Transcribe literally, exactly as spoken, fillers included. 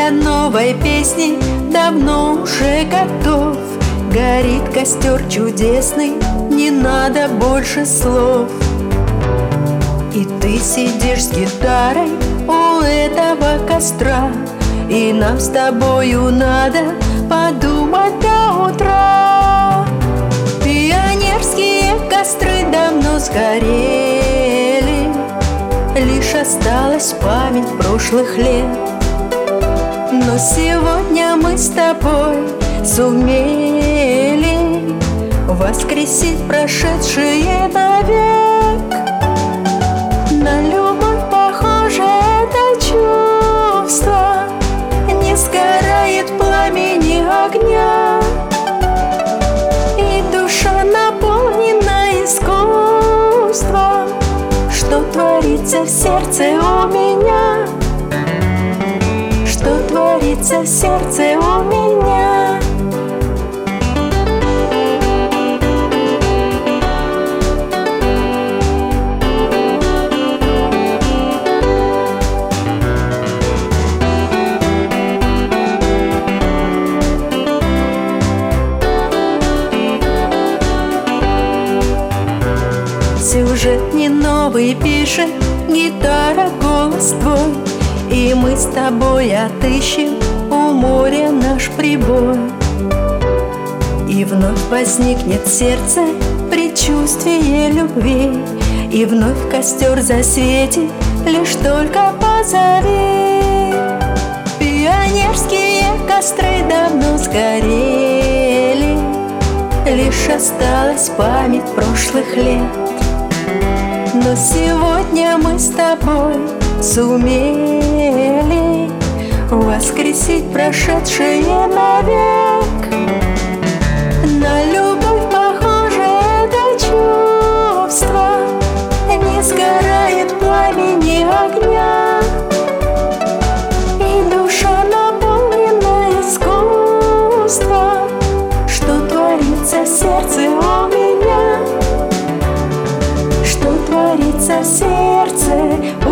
для новой песни давно уже готов. Горит костер чудесный, не надо больше слов. И ты сидишь с гитарой у этого костра, и нам с тобою надо подумать до утра. Пионерские костры давно сгорели, лишь осталась память прошлых лет. Но сегодня мы с тобой сумели воскресить прошедшее навек. На любовь похоже это чувство, не сгорает пламени огня, и душа наполнена искусством. Что творится в сердце у меня? Что творится в сердце у меня? Сюжет не новый пишет гитара, голос твой, и мы с тобой отыщем у моря наш прибой. И вновь возникнет в сердце предчувствие любви, и вновь костер засветит, лишь только позови. Пионерские костры давно сгорели, лишь осталась память прошлых лет. Но сегодня мы с тобой сумели воскресить прошедшее навек. На любовь похоже это чувство, не сгорает пламени огня, и душа наполнена искусством. Что творится в сердце у меня? Что творится в сердце